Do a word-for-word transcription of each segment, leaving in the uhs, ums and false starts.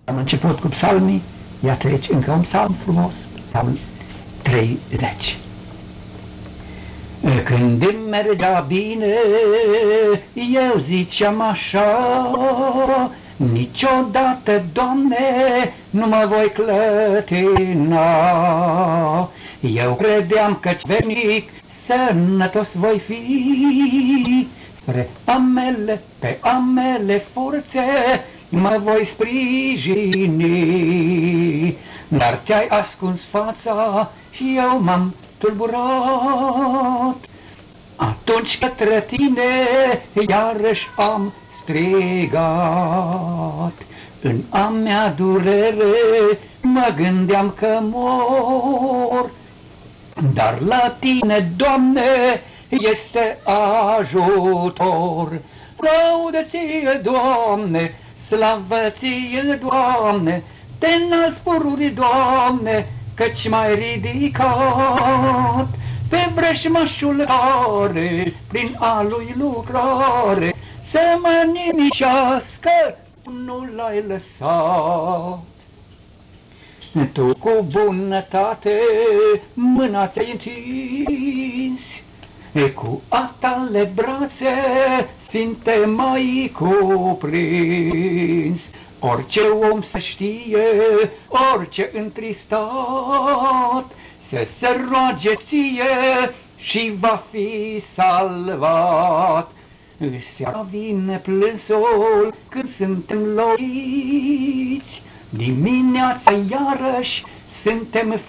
Am început cu psalmii, iată aici încă un psalm frumos, psalmul treizeci. Când îmi mergea bine, eu ziceam așa, niciodată, Doamne, nu mă voi clătina. Eu credeam că-ți venic, sănătos voi fi, spre amele, pe amele forțe mă voi sprijini. Dar ți-ai ascuns fața și eu m-am tulburat. Atunci către tine iarăși am strigat. În a mea durere mă gândeam că mor, dar la tine, Doamne, este ajutor. Laudă ție, Doamne, slavă ție, Doamne, te înalți pururi, Doamne, căci m-ai ridicat pe vrăjmașul care prin a lui lucrare să mă nimicească, nu l-ai lăsat. Tu cu bunătate mâna ți-ai întins, cu a tale brațe sfinte m-ai cuprins. Orice om să știe, orice întristat, să se roage ție și va fi salvat. Seara vine plânsul când suntem loiți, dimineața iarăși suntem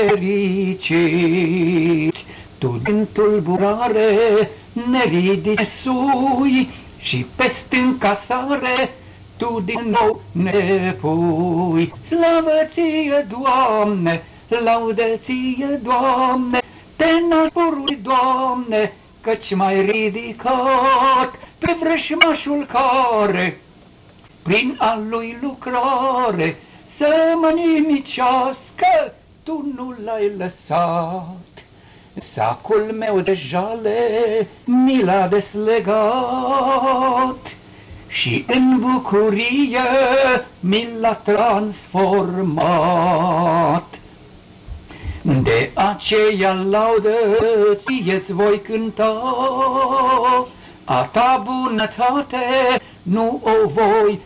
fericiți. Tu din tulburare ne ridici sui și pe stânca sare tu din nou ne pui. Slavă ție, Doamne, laudă ție, Doamne, te înalți pururi, Doamne, căci m-ai ridicat pe vrăjmașul care prin a lui lucrare să mă nimicească, tu nu l-ai lăsat. Sacul meu de jale mi l-a deslegat și în bucurie mi l-a transformat. De aceea laudă ție-ți voi cânta, a ta bunătate nu o voi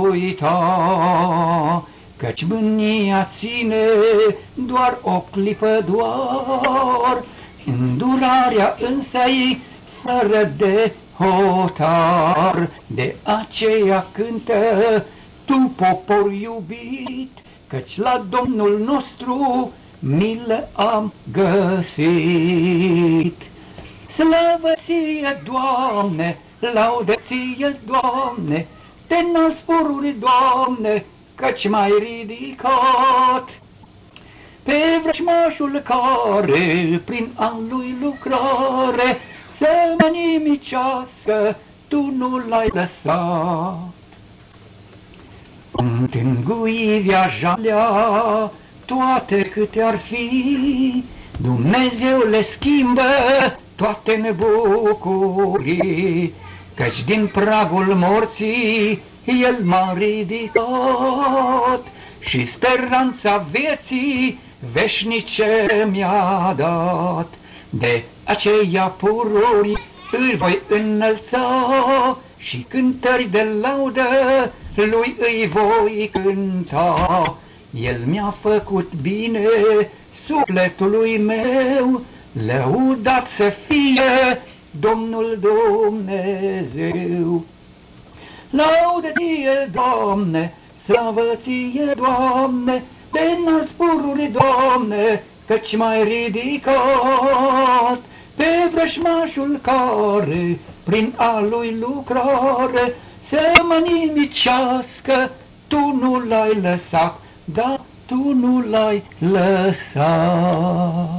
uita, căci mânia ține doar o clipă doar, îndurarea însă-i fără de hotar. De aceea cântă tu, popor iubit, căci la Domnul nostru milă am găsit. Slavă ție, Doamne, laudă ție, Doamne, te înalți pururi, Doamne, căci m-ai ridicat pe vrăjmașul care prin a lui lucrare să mă nimicească, tu nu l-ai lăsat. Întânguirea, jalea, toate câte ar fi, Dumnezeu le schimbă toate nebucurii, căci din pragul morții El m-a ridicat și speranța vieții veșnice mi-a dat. De aceea pururi îl voi înălța și cântări de laudă lui îi voi cânta. El mi-a făcut bine sufletului meu, lăudat să fie Domnul Dumnezeu. Laudă ție, Doamne, slavă ție, Doamne, te înalți pururi, Doamne, căci m-ai ridicat pe vrăjmașul care prin a lui lucrare să mă nimicească, tu nu l-ai lăsat, da, tu nu l-ai lăsat.